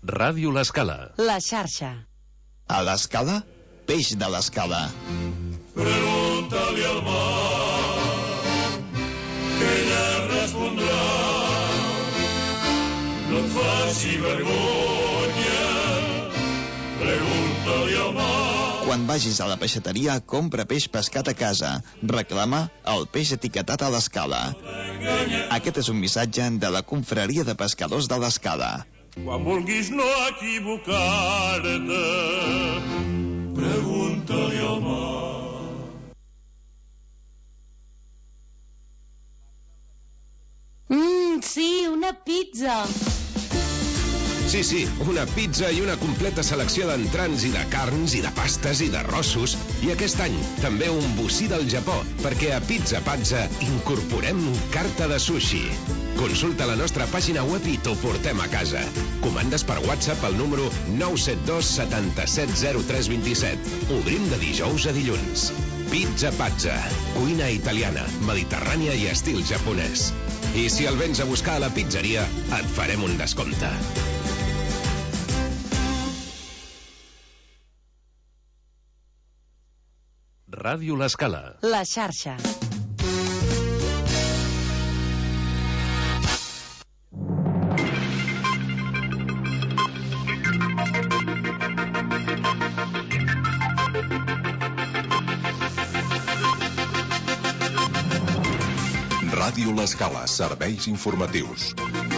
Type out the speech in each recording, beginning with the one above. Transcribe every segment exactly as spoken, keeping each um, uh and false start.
Ràdio L'Escala. La xarxa. A l'Escala, peix de l'Escala. Pregunta-li al mar, que ella respondrà. No et faci vergonya, pregunta-li al mar. Quan vagis a la peixateria, compra peix pescat a casa. Reclama el peix etiquetat a l'Escala. Aquest és un missatge de la Confraria de Pescadors de l'Escala. Quan vulguis no equivocar-te, pregunta-li al mar. Mmm, sí, una pizza. Sí, sí, una pizza i una completa selecció d'entrants i de carns i de pastes i d'arrossos. I aquest any, també un bocí del Japó, perquè a Pizza Pazza incorporem carta de sushi. Consulta la nostra pàgina web i t'ho portem a casa. Comandes per WhatsApp al número nou set dos setanta-set zero tres dos set. Obrim de dijous a dilluns. Pizza Pazza, cuina italiana, mediterrània i estil japonès. I si el vens a buscar a la pizzeria, et farem un descompte. Ràdio L'Escala. La xarxa. Ràdio L'Escala, serveis informatius.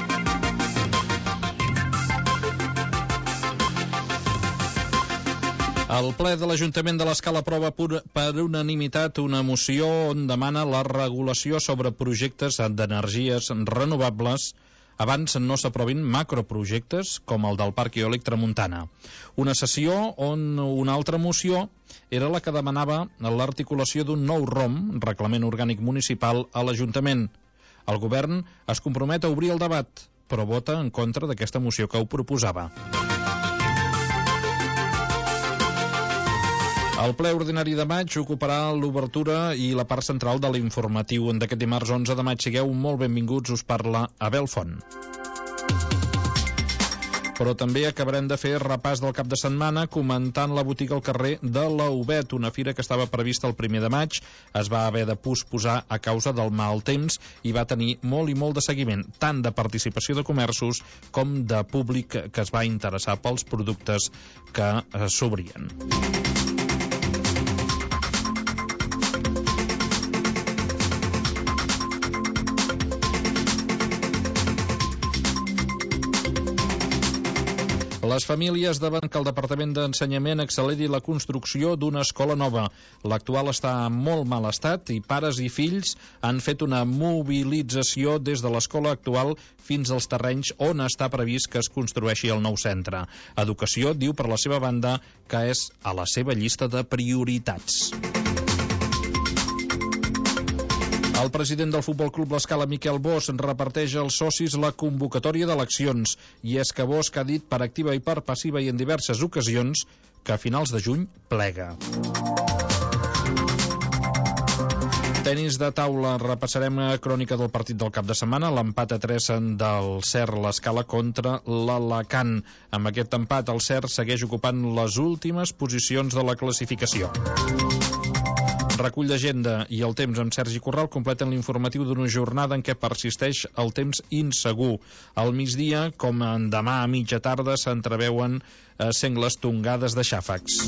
El ple de l'Ajuntament de l'Escala aprova per unanimitat una moció on demana la regulació sobre projectes d'energies renovables abans no s'aprovin macroprojectes com el del Parc Eòlic Tramuntana. Una sessió on una altra moció era la que demanava l'articulació d'un nou R O M, Reglament Orgànic Municipal, a l'Ajuntament. El govern es compromet a obrir el debat, però vota en contra d'aquesta moció que ho proposava. El ple ordinari de maig ocuparà l'obertura i la part central de l'informatiu d'aquest dimarts onze de maig. Sigueu molt benvinguts, us parla Abel Font. Però també acabarem de fer repàs del cap de setmana comentant la botiga al carrer de la Ubet, una fira que estava prevista el primer de maig, es va haver de posposar a causa del mal temps i va tenir molt i molt de seguiment, tant de participació de comerços com de públic que es va interessar pels productes que s'obrien. Les famílies deuen que el Departament d'Ensenyament acceleri la construcció d'una escola nova. L'actual està en molt mal estat i pares i fills han fet una mobilització des de l'escola actual fins als terrenys on està previst que es construeixi el nou centre. Educació diu per la seva banda que és a la seva llista de prioritats. El president del Futbol Club L'Escala, Miquel Bosch, reparteix als socis la convocatòria d'eleccions. I és que Bosch ha dit per activa i per passiva i en diverses ocasions que a finals de juny plega. Tenis de taula, repassarem a crònica del partit del cap de setmana, l'empat a tres del C E R L'Escala contra l'Alacant. Amb aquest empat, el C E R segueix ocupant les últimes posicions de la classificació. Recull d'agenda i el temps amb Sergi Corral completen l'informatiu d'una jornada en què persisteix el temps insegur. Al migdia, com en demà a mitja tarda, s'entreveuen eh, sengles tongades de xàfecs.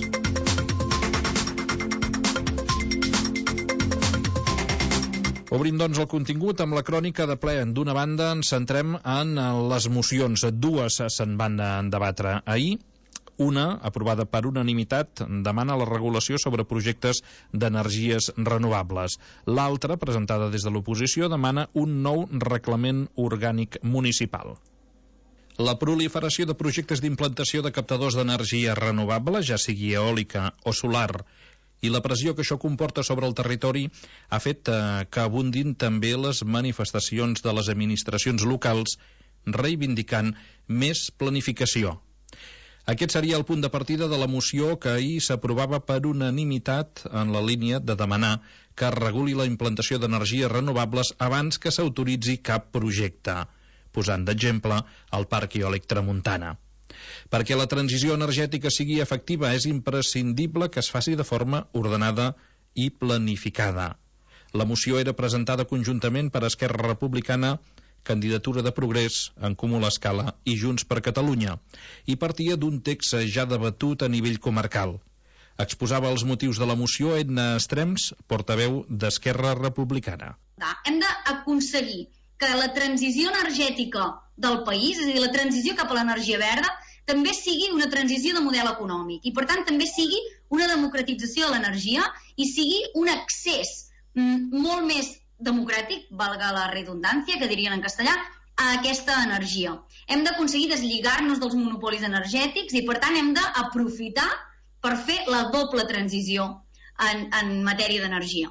Obrim, doncs, el contingut amb la crònica de ple. D'una banda, ens centrem en les mocions. Dues se'n van debatre ahir. Una, aprovada per unanimitat, demana la regulació sobre projectes d'energies renovables. L'altra, presentada des de l'oposició, demana un nou reglament orgànic municipal. La proliferació de projectes d'implantació de captadors d'energia renovable, ja sigui eòlica o solar, i la pressió que això comporta sobre el territori ha fet eh, que abundin també les manifestacions de les administracions locals reivindicant més planificació. Aquest seria el punt de partida de la moció que ahir s'aprovava per unanimitat en la línia de demanar que es reguli la implantació d'energies renovables abans que s'autoritzi cap projecte, posant d'exemple el Parc Eòlic Tramuntana. Perquè la transició energètica sigui efectiva és imprescindible que es faci de forma ordenada i planificada. La moció era presentada conjuntament per Esquerra Republicana, Candidatura de Progrés, En Comú l'Escala i Junts per Catalunya, i partia d'un text ja debatut a nivell comarcal. Exposava els motius de la moció Edna Estrems, portaveu d'Esquerra Republicana. Hem d'aconseguir que la transició energètica del país, és a dir, la transició cap a l'energia verda, també sigui una transició de model econòmic i, per tant, també sigui una democratització de l'energia i sigui un accés molt més democràtic, valga la redundància, que dirien en castellà, a aquesta energia. Hem d'aconseguir deslligar-nos dels monopolis energètics i, per tant, hem d'aprofitar per fer la doble transició en, en matèria d'energia.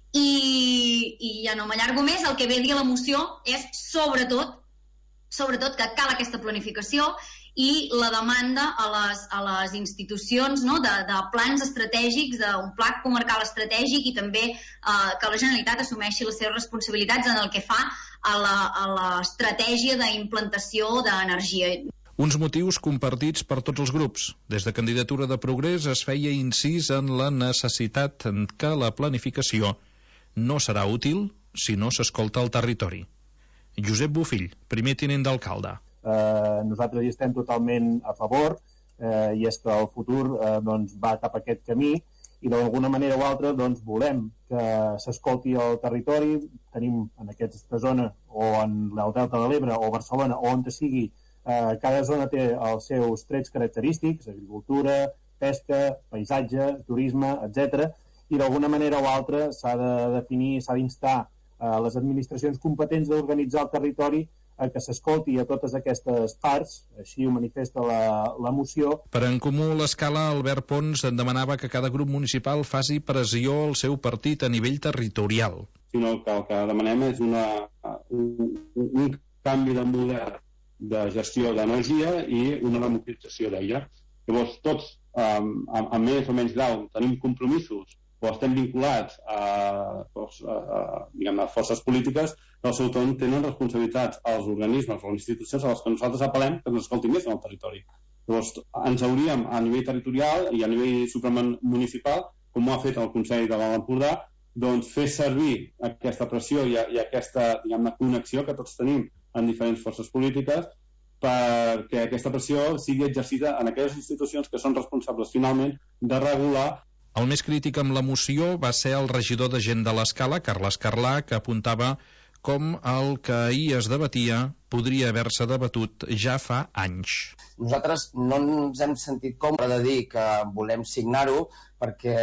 I, I ja no m'allargo més, el que ve a dir la moció és, sobretot, sobretot que cal aquesta planificació i la demanda a les, a les institucions, no, de, de plans estratègics, d'un pla comarcal estratègic i també eh, que la Generalitat assumeixi les seves responsabilitats en el que fa a l'estratègia d'implantació d'energia. Uns motius compartits per tots els grups. Des de Candidatura de Progrés es feia incís en la necessitat que la planificació no serà útil si no s'escolta el territori. Josep Bofill, primer tinent d'alcalde. Eh, nosaltres hi estem totalment a favor eh, i és que el futur eh, doncs, va cap a aquest camí i d'alguna manera o altra doncs, volem que s'escolti el territori. Tenim en aquesta zona o en el Delta de l'Ebre o Barcelona o on sigui. Uh, cada zona té els seus trets característics, agricultura, pesca, paisatge, turisme, etcètera. I d'alguna manera o altra s'ha de definir, s'ha d'instar a les administracions competents d'organitzar el territori a que s'escolti a totes aquestes parts, així ho manifesta la, la moció. Per En Comú l'Escala, Albert Pons en demanava que cada grup municipal faci pressió al seu partit a nivell territorial. Sinó que el que demanem és una, un, un canvi de model de gestió d'energia i una democratització d'ella. Llavors, tots, um, amb, amb més o menys grau, tenim compromisos o estem vinculats a, a, a, diguem, a forces polítiques, però sobretot tenen responsabilitats als organismes o a les institucions a les que nosaltres apel·lem que ens escoltin més en el territori. Llavors, ens hauríem a nivell territorial i a nivell supramunicipal, com ho ha fet el Consell de l'Alt Empordà, doncs fer servir aquesta pressió i, i aquesta, diguem-ne, connexió que tots tenim en diferents forces polítiques perquè aquesta pressió sigui exercida en aquelles institucions que són responsables finalment de regular. El més crític amb la moció va ser el regidor de Gent de l'Escala, Carles Carlà, que apuntava com el que ahir es debatia podria haver-se debatut ja fa anys. Nosaltres no ens hem sentit còmode de dir que volem signar-ho perquè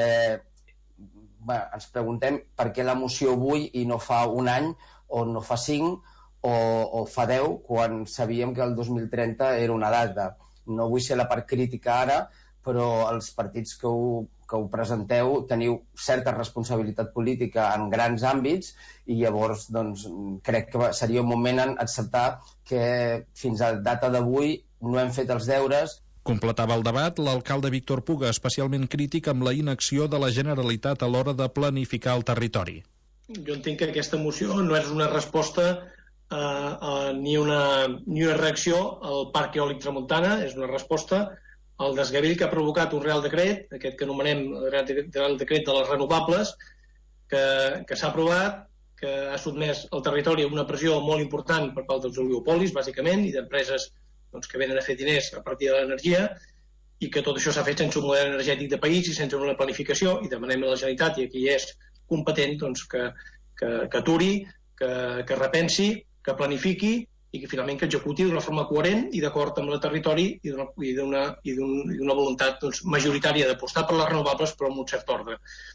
bé, ens preguntem per què la moció avui i no fa un any o no fa cinc o, o fa deu, quan sabíem que el dos mil trenta era una data. No vull ser la part crítica ara, però els partits que ho, que ho presenteu teniu certa responsabilitat política en grans àmbits i llavors doncs, crec que seria un moment en acceptar que fins a data d'avui no hem fet els deures. Completava el debat l'alcalde Víctor Puga, especialment crític amb la inacció de la Generalitat a l'hora de planificar el territori. Jo entenc que aquesta moció no és una resposta Uh, uh, ni, una, ni una reacció al Parc Eòlic Tramuntana, és una resposta al desgavell que ha provocat un Real Decret, aquest que anomenem el Real Decret de les renovables, que, que s'ha aprovat, que ha sotmès el territori a una pressió molt important per part dels oligopolis, bàsicament, i d'empreses doncs, que venen a fer diners a partir de l'energia, i que tot això s'ha fet sense un model energètic de país i sense una planificació, i demanem a la Generalitat, i aquí és competent, doncs, que, que, que aturi, que, que repensi, que planifiqui i que finalment que executi d'una forma coherent i d'acord amb el territori i d'una i d'una voluntat doncs, majoritària d'apostar per les renovables però amb un cert ordre.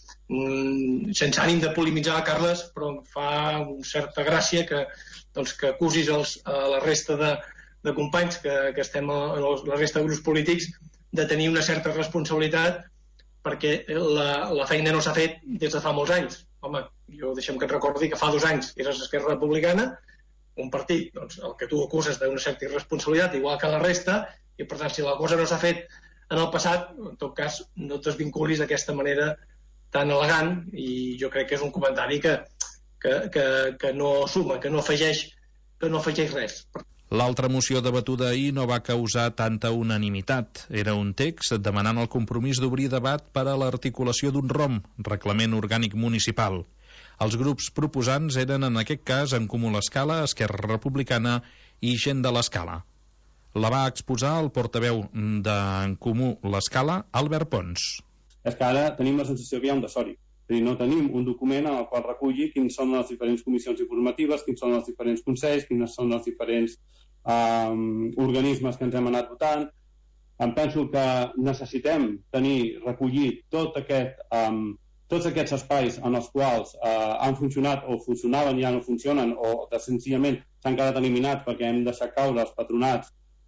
Mm, sense ànim de polemitzar, Carles, però em fa una certa gràcia que, doncs, que acusis els, a la resta de, de companys que, que estem a, a la resta de grups polítics de tenir una certa responsabilitat perquè la, la feina no s'ha fet des de fa molts anys. Home, jo deixem que et recordi que fa dos anys eres Esquerra Republicana, un partit, doncs, el que tu acuses d'una certa irresponsabilitat, igual que la resta, i per tant, si la cosa no s'ha fet en el passat, en tot cas, no et desvinculis d'aquesta manera tan elegant, i jo crec que és un comentari que, que, que, que no suma, que no afegeix, que no afegeix res. L'altra moció debatuda ahir no va causar tanta unanimitat. Era un text demanant el compromís d'obrir debat per a l'articulació d'un ROM, Reglament Orgànic Municipal. Els grups proposants eren en aquest cas En Comú l'Escala, Esquerra Republicana i Gent de l'Escala. La va exposar el portaveu d'En Comú l'Escala, Albert Pons. És que ara tenim la sensació que hi ha un desori. És a dir, no tenim un document en el qual reculli quins són les diferents comissions informatives, quins són els diferents consells, quins són els diferents um, organismes que ens hem anat votant. Em penso que necessitem tenir recollit tot aquest, um, tots aquests espais en els quals uh, han funcionat o funcionaven i ja no funcionen o de, senzillament s'han quedat eliminats perquè hem deixat caure els patronats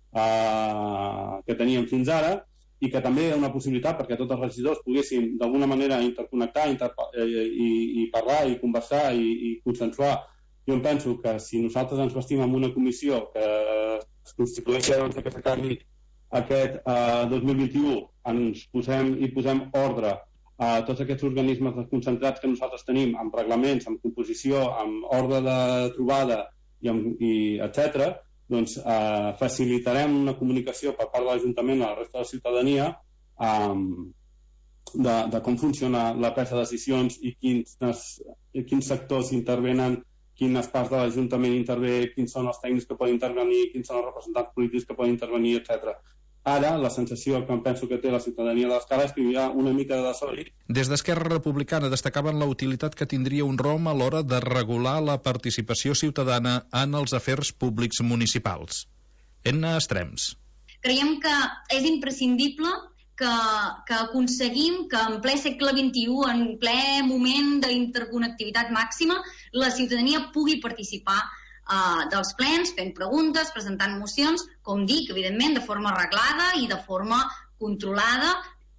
uh, que teníem fins ara, i que també hi ha una possibilitat perquè tots els regidors poguéssim d'alguna manera interconnectar interpa eh, i, i parlar i conversar i, i consensuar. Jo em penso que si nosaltres ens vestim en una comissió que es constitueixi doncs, que s'acabi aquest eh, dos mil vint-i-u, ens posem i posem ordre a tots aquests organismes desconcentrats que nosaltres tenim, amb reglaments, amb composició, amb ordre de trobada i, amb, i etcètera, doncs eh, facilitarem una comunicació per part de l'Ajuntament a la resta de la ciutadania eh, de, de com funciona la presa de decisions i quins, quins sectors intervenen, quines parts de l'Ajuntament intervé, quins són els tècnics que poden intervenir, quins són els representants polítics que poden intervenir, etcètera. Ara, la sensació que em penso que té la ciutadania de l'Escala és que hi ha una mica de desori. Des d'Esquerra Republicana destacaven la utilitat que tindria un ROM a l'hora de regular la participació ciutadana en els afers públics municipals. Enna Estrems. Creiem que és imprescindible que, que aconseguim que en ple segle vint-i-u, en ple moment d'interconnectivitat màxima, la ciutadania pugui participar Uh, dels plens, fent preguntes, presentant mocions, com dic, evidentment, de forma reglada i de forma controlada.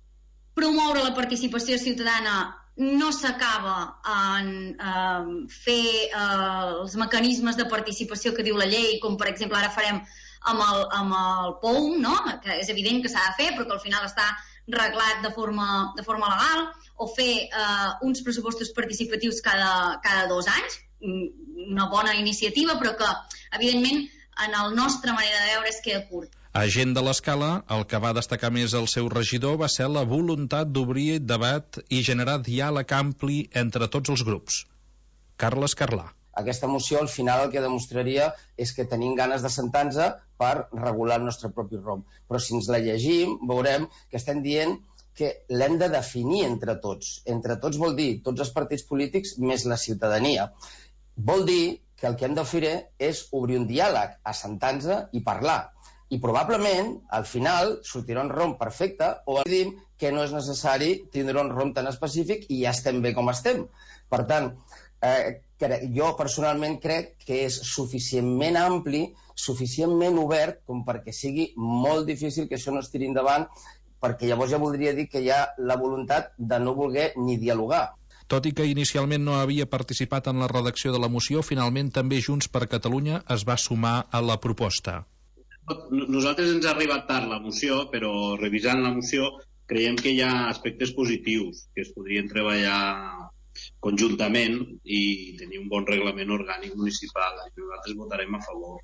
Promoure la participació ciutadana no s'acaba en uh, fer uh, els mecanismes de participació que diu la llei, com per exemple ara farem amb el, amb el P O U, no? Que és evident que s'ha de fer, però que al final està reglat de forma, de forma legal, o fer uh, uns pressupostos participatius cada, cada dos anys, una bona iniciativa, però que, evidentment, en la nostra manera de veure es queda curt. A Gent de l'Escala, el que va destacar més el seu regidor va ser la voluntat d'obrir debat i generar diàleg ampli entre tots els grups. Carles Carlà. Aquesta moció, al final, el que demostraria és que tenim ganes de sentar-nos per regular el nostre propi ROM. Però si ens la llegim, veurem que estem dient que l'hem de definir entre tots. Entre tots vol dir tots els partits polítics més la ciutadania. Vol dir que el que hem de fer és obrir un diàleg, assentar-nos i parlar. I probablement, al final, sortirà un ROM perfecte o dir que no és necessari tindre un ROM tan específic i ja estem bé com estem. Per tant, eh, jo personalment crec que és suficientment ampli, suficientment obert com perquè sigui molt difícil que això no es tiri endavant, perquè llavors ja voldria dir que hi ha la voluntat de no voler ni dialogar. Tot i que inicialment no havia participat en la redacció de la moció, finalment també Junts per Catalunya es va sumar a la proposta. Nosaltres ens ha arribat tard la moció, però revisant la moció creiem que hi ha aspectes positius que es podrien treballar conjuntament i tenir un bon reglament orgànic municipal. Nosaltres votarem a favor.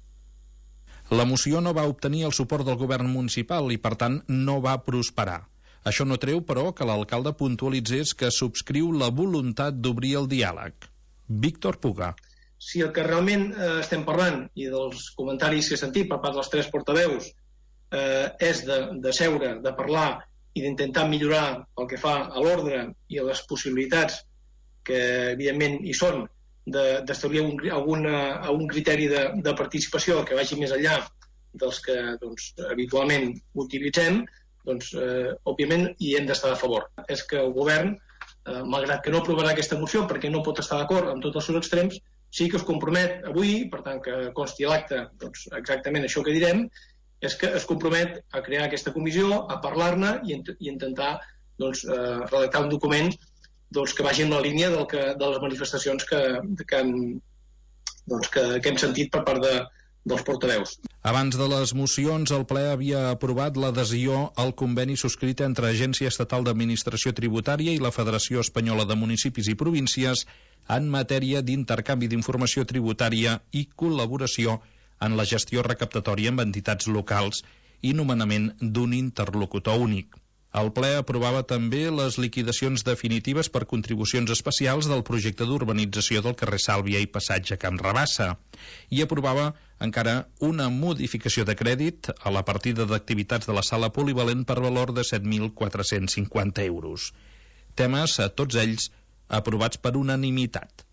La moció no va obtenir el suport del govern municipal i, per tant, no va prosperar. Això no treu, però, que l'alcalde puntualitzés que subscriu la voluntat d'obrir el diàleg. Víctor Puga. Si el que realment eh, estem parlant, i dels comentaris que he sentit per part dels tres portaveus, eh, és de, de seure, de parlar i d'intentar millorar el que fa a l'ordre i a les possibilitats que, evidentment, hi són, d'establir un, alguna, algun criteri de, de participació que vagi més enllà dels que doncs, habitualment utilitzem, doncs, eh, òbviament, hi hem d'estar a favor. És que el govern, eh, malgrat que no aprovarà aquesta moció perquè no pot estar d'acord amb tots els seus extrems, sí que es compromet avui, per tant que consti a l'acte doncs, exactament això que direm, és que es compromet a crear aquesta comissió, a parlar-ne i, i intentar doncs, eh, redactar un document doncs, que vagi en la línia del que, de les manifestacions que, que, han, doncs, que, que hem sentit per part de, dels portaveus. Abans de les mocions, el ple havia aprovat l'adhesió al conveni subscrit entre Agència Estatal d'Administració Tributària i la Federació Espanyola de Municipis i Províncies en matèria d'intercanvi d'informació tributària i col·laboració en la gestió recaptatòria amb entitats locals i nomenament d'un interlocutor únic. El ple aprovava també les liquidacions definitives per contribucions especials del projecte d'urbanització del carrer Sàlvia i Passatge Camp Rabassa i aprovava encara una modificació de crèdit a la partida d'activitats de la sala polivalent per valor de set mil quatre-cents cinquanta euros. Temes, tots ells, aprovats per unanimitat.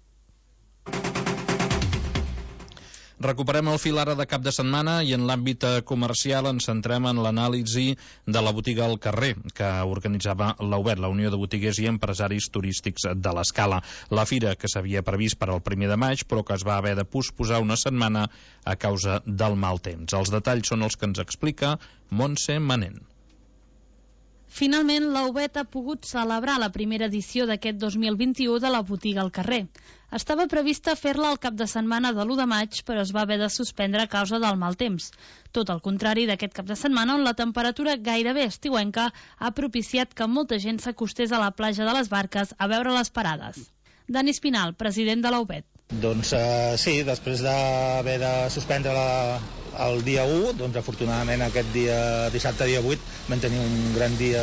Recuperem el fil ara de cap de setmana i en l'àmbit comercial ens centrem en l'anàlisi de la botiga al carrer que organitzava l'A U B E T, la Unió de Botiguers i Empresaris Turístics de l'Escala. La fira que s'havia previst per al primer de maig però que es va haver de posposar una setmana a causa del mal temps. Els detalls són els que ens explica Montse Manent. Finalment, l'A U B E T ha pogut celebrar la primera edició d'aquest dos mil vint-i-u de la botiga al carrer. Estava prevista fer-la el cap de setmana de l'u de maig, però es va haver de suspendre a causa del mal temps. Tot el contrari d'aquest cap de setmana, on la temperatura gairebé estiuenca ha propiciat que molta gent s'acostés a la platja de les Barques a veure les parades. Dani Espinal, president de l'A U B E T. Doncs eh, sí, després d'haver de suspendre la, el dia u, doncs afortunadament aquest dia, dissabte dia vuit, vam tenir un gran dia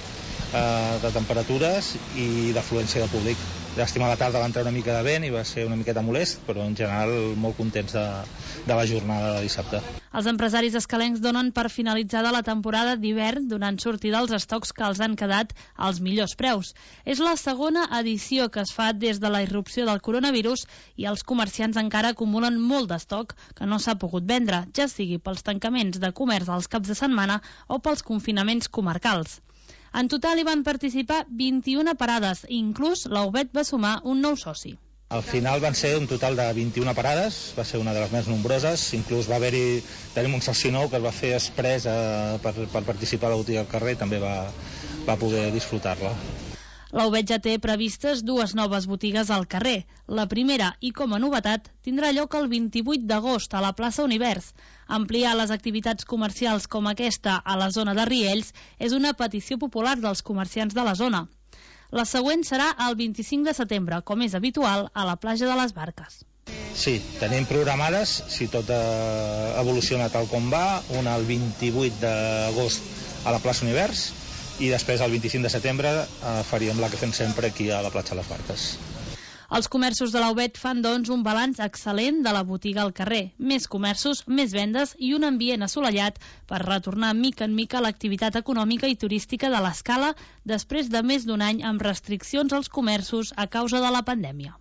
eh, de temperatures i d'afluència de públic. Llàstima, a la tarda va entrar una mica de vent i va ser una miqueta molest, però en general molt contents de, de la jornada de dissabte. Els empresaris escalencs donen per finalitzada la temporada d'hivern donant sortida als estocs que els han quedat als millors preus. És la segona edició que es fa des de la irrupció del coronavirus i els comerciants encara acumulen molt d'estoc que no s'ha pogut vendre, ja sigui pels tancaments de comerç als caps de setmana o pels confinaments comarcals. En total hi van participar vint-i-una parades i inclús l'A U B E T va sumar un nou soci. Al final van ser un total de vint-i-una parades, va ser una de les més nombroses, inclús va haver-hi, tenim un soci nou que es va fer express eh, per, per participar a la botiga al carrer i també va, va poder disfrutar-la. L'A U B E T ja té previstes dues noves botigues al carrer. La primera, i com a novetat, tindrà lloc el vint-i-vuit d'agost a la plaça Univers. Ampliar les activitats comercials com aquesta a la zona de Riells és una petició popular dels comerciants de la zona. La següent serà el vint-i-cinc de setembre, com és habitual, a la platja de les Barques. Sí, tenim programades, si tot eh, evoluciona tal com va, una el vint-i-vuit d'agost a la plaça Univers, i després el vint-i-cinc de setembre eh, faríem la que fem sempre aquí a la platja de les Barques. Els comerços de l'A U B E T fan, doncs, un balanç excel·lent de la botiga al carrer. Més comerços, més vendes i un ambient assolellat per retornar mica en mica l'activitat econòmica i turística de l'Escala després de més d'un any amb restriccions als comerços a causa de la pandèmia.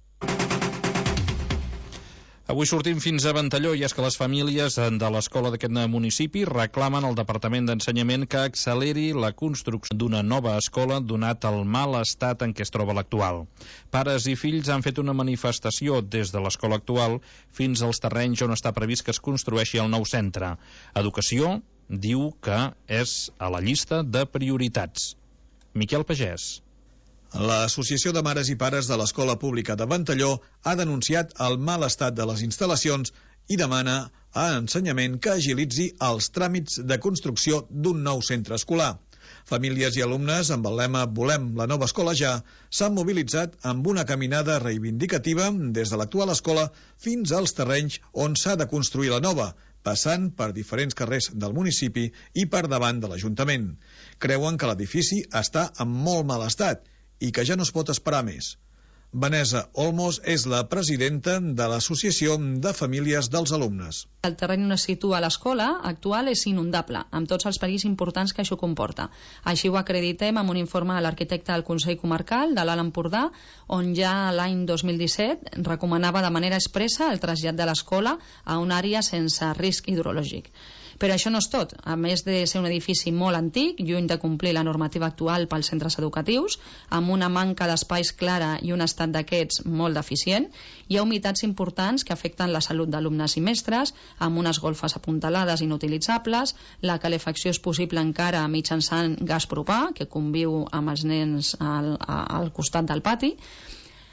Avui sortim fins a Ventalló i és que les famílies de l'escola d'aquest municipi reclamen al Departament d'Ensenyament que acceleri la construcció d'una nova escola donat el mal estat en què es troba l'actual. Pares i fills han fet una manifestació des de l'escola actual fins als terrenys on està previst que es construeixi el nou centre. Educació diu que és a la llista de prioritats. Miquel Pagès. L'Associació de Mares i Pares de l'Escola Pública de Ventalló ha denunciat el mal estat de les instal·lacions i demana a Ensenyament que agilitzi els tràmits de construcció d'un nou centre escolar. Famílies i alumnes amb el lema Volem la nova escola ja s'han mobilitzat amb una caminada reivindicativa des de l'actual escola fins als terrenys on s'ha de construir la nova, passant per diferents carrers del municipi i per davant de l'Ajuntament. Creuen que l'edifici està en molt mal estat i que ja no es pot esperar més. Vanessa Olmos és la presidenta de l'Associació de Famílies dels Alumnes. El terreny on es situa l'escola actual és inundable, amb tots els perills importants que això comporta. Així ho acreditem amb un informe de l'arquitecte del Consell Comarcal de l'Alt Empordà, on ja l'any dos mil disset recomanava de manera expressa el trasllat de l'escola a una àrea sense risc hidrològic. Però això no és tot. A més de ser un edifici molt antic, lluny de complir la normativa actual pels centres educatius, amb una manca d'espais clara i un estat d'aquests molt deficient, hi ha humitats importants que afecten la salut d'alumnes i mestres, amb unes golfes apuntalades inutilitzables, la calefacció és possible encara mitjançant gas propà, que conviu amb els nens al, al costat del pati.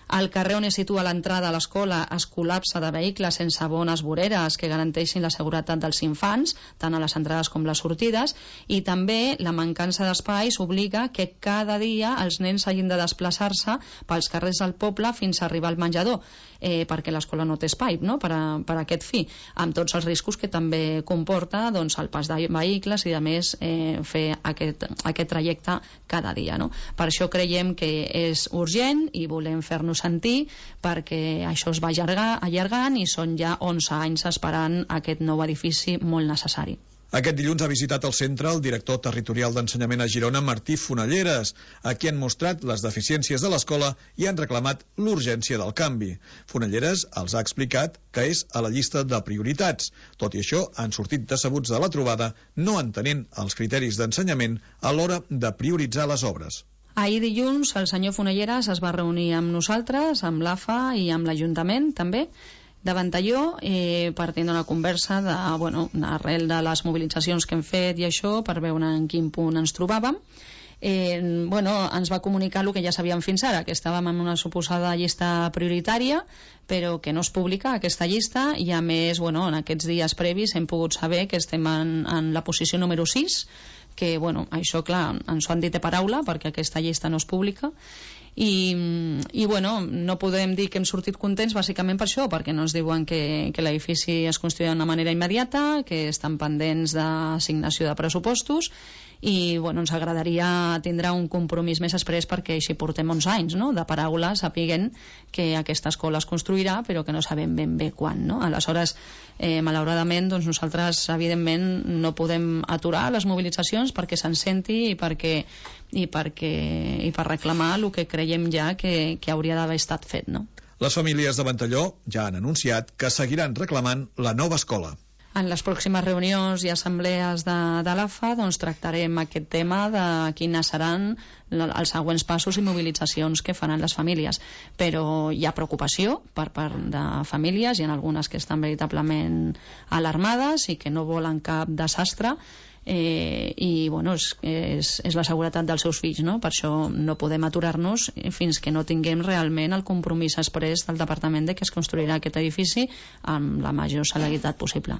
El carrer on es situa l'entrada a l'escola es col·lapsa de vehicles sense bones voreres que garanteixin la seguretat dels infants, tant a les entrades com les sortides, i també la mancança d'espais obliga que cada dia els nens hagin de desplaçar-se pels carrers del poble fins a arribar al menjador, eh, perquè l'escola no té espai, no?, per, a, per a aquest fi, amb tots els riscos que també comporta, doncs, el pas de vehicles i, a més, eh, fer aquest, aquest trajecte cada dia, no? Per això creiem que és urgent i volem fer-nos sentir, perquè això es va allargar, allargant i són ja onze anys esperant aquest nou edifici molt necessari. Aquest dilluns ha visitat el centre el director territorial d'ensenyament a Girona, Martí Fonalleres, a qui han mostrat les deficiències de l'escola i han reclamat l'urgència del canvi. Fonalleres els ha explicat que és a la llista de prioritats. Tot i això, han sortit decebuts de la trobada, no entenent els criteris d'ensenyament a l'hora de prioritzar les obres. Ahir dilluns el senyor Fonalleres es va reunir amb nosaltres, amb l'A F A i amb l'Ajuntament també, de Ventalló, eh, per tindre una conversa de, bueno, arrel de les mobilitzacions que hem fet i això, per veure en quin punt ens trobàvem. Eh, bueno, ens va comunicar el que ja sabíem fins ara, que estàvem en una suposada llista prioritària, però que no es publica aquesta llista, i a més, bueno, en aquests dies previs hem pogut saber que estem en, en la posició número sis, que, bueno, això, clar, ens ho han dit de paraula, perquè aquesta llista no es publica, i, i bueno, no podem dir que hem sortit contents bàsicament per això, perquè no ens diuen que, que l'edifici es construirà d'una manera immediata, que estan pendents d'assignació de pressupostos, i bueno, ens agradaria tindre un compromís més exprés, perquè així portem onze anys, no?, de paraula, sapiguen que aquesta escola es construirà, però que no sabem ben bé quan, no? Aleshores, eh, malauradament, doncs nosaltres evidentment no podem aturar les mobilitzacions perquè se'n senti i perquè, i perquè i per reclamar el que creiem ja que, que hauria d'haver estat fet, no? Les famílies de Ventalló ja han anunciat que seguiran reclamant la nova escola. En les pròximes reunions i assemblees de, de l'A F A doncs, tractarem aquest tema de quines seran els següents passos i mobilitzacions que faran les famílies. Però hi ha preocupació per part de famílies, hi ha algunes que estan veritablement alarmades i que no volen cap desastre, eh, i bueno, és, és, és la seguretat dels seus fills, no? Per això no podem aturar-nos fins que no tinguem realment el compromís exprés del Departament de que es construirà aquest edifici amb la major celeritat possible.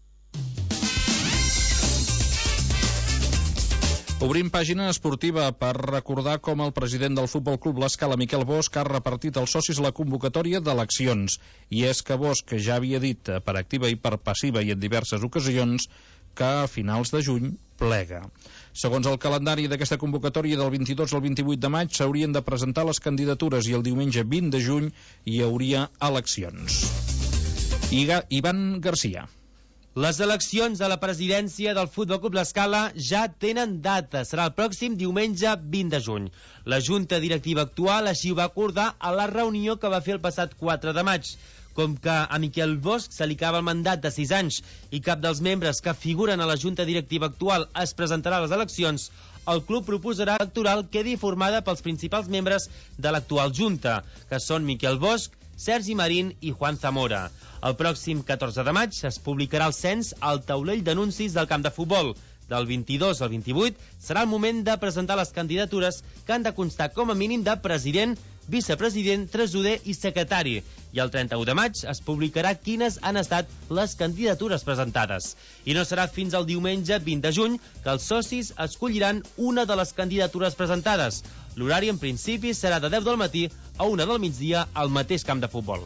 Obrim pàgina esportiva per recordar com el president del Futbol Club L'Escala, Miquel Bosch, ha repartit als socis la convocatòria d'eleccions. I és que Bosch ja havia dit per activa i per passiva i en diverses ocasions que a finals de juny plega. Segons el calendari d'aquesta convocatòria, del vint-i-dos al vint-i-vuit de maig s'haurien de presentar les candidatures i el diumenge vint de juny hi hauria eleccions. Iga, Ivan Garcia. Les eleccions a la presidència del Futbol Club L'Escala ja tenen data. Serà el pròxim diumenge vint de juny. La Junta Directiva actual així ho va acordar a la reunió que va fer el passat quatre de maig. Com que a Miquel Bosch se li acaba el mandat de sis anys i cap dels membres que figuren a la Junta Directiva actual es presentarà a les eleccions, el club proposarà electoral quedi formada pels principals membres de l'actual Junta, que són Miquel Bosch, Sergi Marín i Juan Zamora. El pròxim catorze de maig es publicarà el cens al taulell d'anuncis del camp de futbol. Del vint-i-dos al vint-i-vuit serà el moment de presentar les candidatures que han de constar com a mínim de president, vicepresident, tresorer i secretari. I el trenta-u de maig es publicarà quines han estat les candidatures presentades. I no serà fins al diumenge vint de juny que els socis escolliran una de les candidatures presentades. L'horari en principi serà de deu del matí a una del migdia al mateix camp de futbol.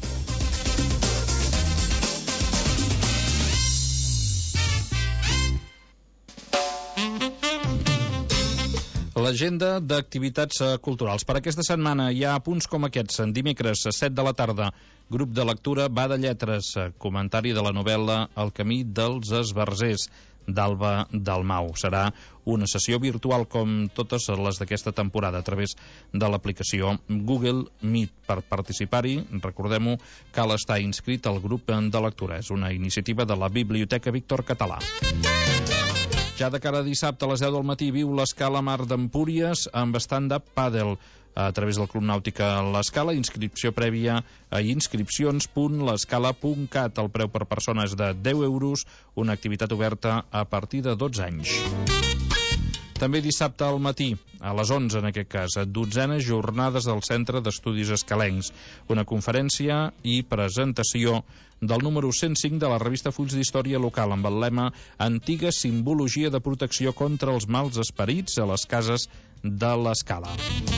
L'agenda d'activitats culturals. Per aquesta setmana hi ha punts com aquests. Dimecres, a set de la tarda, grup de lectura Va de Lletres, comentari de la novel·la El camí dels esbarzers, d'Alba Dalmau. Serà una sessió virtual com totes les d'aquesta temporada a través de l'aplicació Google Meet. Per participar-hi, recordem-ho, cal estar inscrit al grup de lectura. És una iniciativa de la Biblioteca Víctor Català. Ja de cara a dissabte a les deu del matí viu l'Escala Mar d'Empúries amb stand-up pàdel a través del Club Nàutica L'Escala. Inscripció prèvia a inscripcions punt l'escala punt cat. El preu per persona és de deu euros, una activitat oberta a partir de dotze anys. També dissabte al matí, a les onze en aquest cas, dotzenes jornades del Centre d'Estudis Escalencs, una conferència i presentació del número cent cinc de la revista Fulls d'Història Local amb el lema Antiga simbologia de protecció contra els mals esperits a les cases de l'Escala.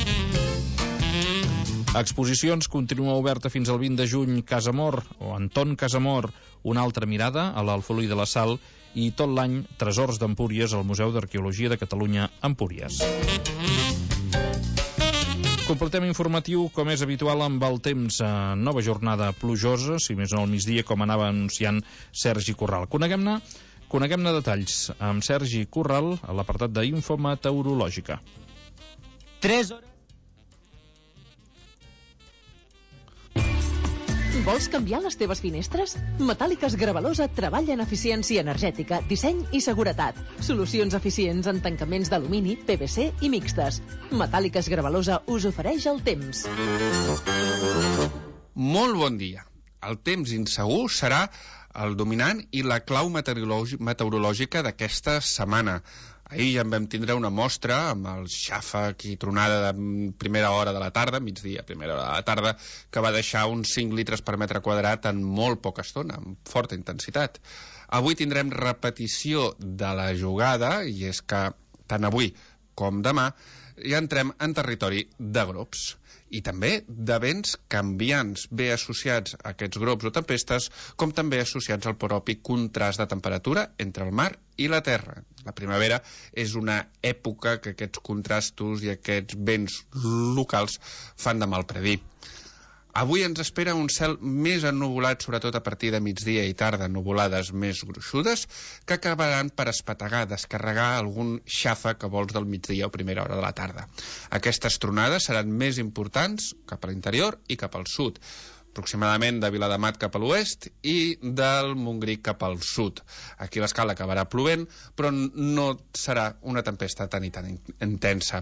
Exposicions continua oberta fins al vint de juny Casamor, o Anton Casamor, una altra mirada a l'Alfolí de la Sal, i tot l'any Tresors d'Empúries al Museu d'Arqueologia de Catalunya, Empúries. Completem informatiu, com és habitual, amb el temps. Nova jornada plujosa, si més no al migdia, com anava anunciant Sergi Corral. Coneguem-ne coneguem-ne detalls amb Sergi Corral a l'apartat d'Info Meteorològica. tres hores. Vols canviar les teves finestres? Metàl·liques Gravalosa treballa en eficiència energètica, disseny i seguretat. Solucions eficients en tancaments d'alumini, P V C i mixtes. Metàl·liques Gravalosa us ofereix el temps. Molt bon dia. El temps insegur serà el dominant i la clau meteorològica d'aquesta setmana. Ahir ja en vam tindre una mostra amb el xàfec i tronada de primera hora de la tarda, migdia, primera hora de la tarda, que va deixar uns cinc litres per metre quadrat en molt poca estona, amb forta intensitat. Avui tindrem repetició de la jugada, i és que tant avui com demà ja entrem en territori de glops. I també de vents canviants, bé associats a aquests glops o tempestes, com també associats al propi contrast de temperatura entre el mar i la terra. La primavera és una època que aquests contrastos i aquests vents locals fan de mal predir. Avui ens espera un cel més ennuvolat, sobretot a partir de migdia i tarda, nuvolades més gruixudes, que acabaran per espetegar, descarregar algun xàfec a vols del migdia o primera hora de la tarda. Aquestes tronades seran més importants cap a l'interior i cap al sud, aproximadament de Viladamat cap a l'oest i del Montgrí cap al sud. Aquí l'Escala acabarà plovent, però no serà una tempesta tan i tan intensa.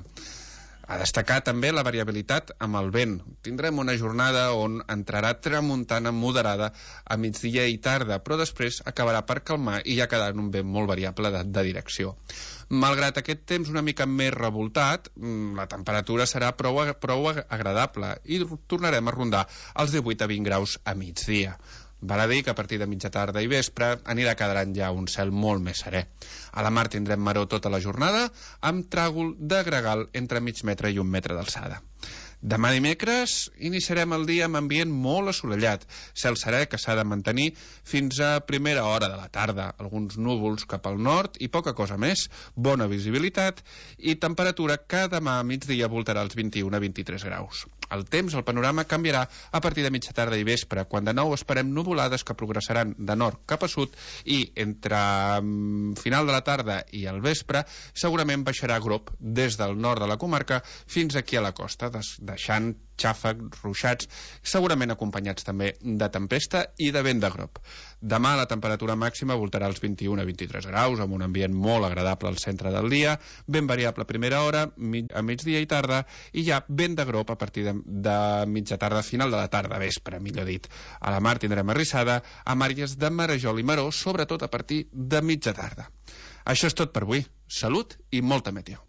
A destacar també la variabilitat amb el vent. Tindrem una jornada on entrarà tramuntana moderada a migdia i tarda, però després acabarà per calmar i ja quedarà un vent molt variable de, de direcció. Malgrat aquest temps una mica més revoltat, la temperatura serà prou, prou agradable i tornarem a rondar els divuit a vint graus a migdia. Val a dir que a partir de mitja tarda i vespre anirà quedarant ja un cel molt més serè. A la mar tindrem maror tota la jornada, amb tràgol de gregal entre mig metre i un metre d'alçada. Demà dimecres iniciarem el dia amb ambient molt assolellat, cel serè que s'ha de mantenir fins a primera hora de la tarda, alguns núvols cap al nord i poca cosa més, bona visibilitat i temperatura que demà a migdia voltarà els vint-i-un a vint-i-tres graus. El temps, el panorama, canviarà a partir de mitja tarda i vespre, quan de nou esperem nuvolades que progressaran de nord cap a sud i entre final de la tarda i el vespre segurament baixarà grop des del nord de la comarca fins aquí a la costa, deixant xàfecs, ruixats, segurament acompanyats també de tempesta i de vent de grop. Demà la temperatura màxima voltarà als vint-i-un a vint-i-tres graus, amb un ambient molt agradable al centre del dia, ben variable a primera hora, a migdia i tarda, i ja vent de grop a partir de, de mitja tarda, final de la tarda, vespre, millor dit. A la mar tindrem arrissada, amb àrees de marejol i maror, sobretot a partir de mitja tarda. Això és tot per avui. Salut i molta meteo.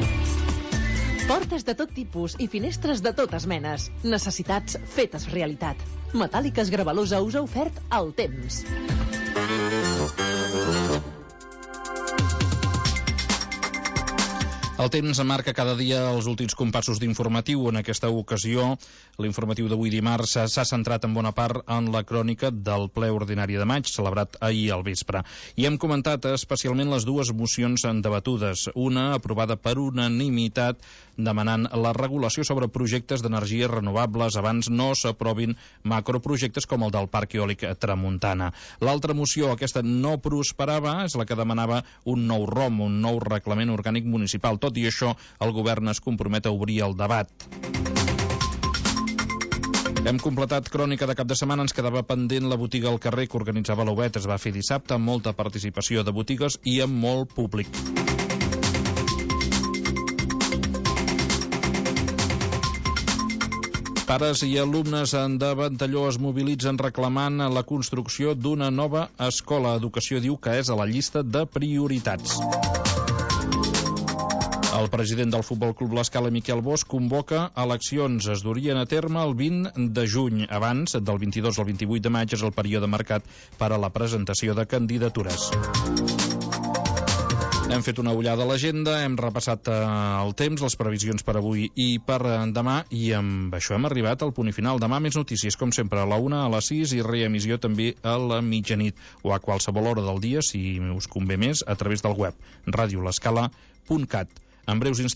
Portes de tot tipus i finestres de totes menes. Necessitats fetes realitat. Metàl·liques Gravalosa us ha ofert el temps. El temps marca cada dia els últims compassos d'informatiu. En aquesta ocasió, l'informatiu d'avui dimarts s'ha centrat en bona part en la crònica del ple ordinari de maig, celebrat ahir al vespre. I hem comentat especialment les dues mocions debatudes. Una aprovada per unanimitat demanant la regulació sobre projectes d'energies renovables abans no s'aprovin macroprojectes com el del Parc Eòlic Tramuntana. L'altra moció, aquesta no prosperava, és la que demanava un nou R O M, un nou reglament orgànic municipal. Tot i això, el govern es compromet a obrir el debat. Hem completat crònica de cap de setmana, ens quedava pendent la botiga al carrer que organitzava l'Obet. Es va fer dissabte amb molta participació de botigues i amb molt públic. Pares i alumnes de Ventalló es mobilitzen reclamant la construcció d'una nova escola. Educació diu que és a la llista de prioritats. El president del Futbol Club L'Escala, Miquel Bosch, convoca eleccions. Es durien a terme el vint de juny. Abans, del vint-i-dos al vint-i-vuit de maig, és el període marcat per a la presentació de candidatures. Hem fet una ullada a l'agenda, hem repassat eh, el temps, les previsions per avui i per eh, demà, i amb això hem arribat al punt i final. Demà més notícies, com sempre, a la una, a les sis, i reemissió també a la mitjanit, o a qualsevol hora del dia, si us convé més, a través del web radiolescala punt cat. En breus instants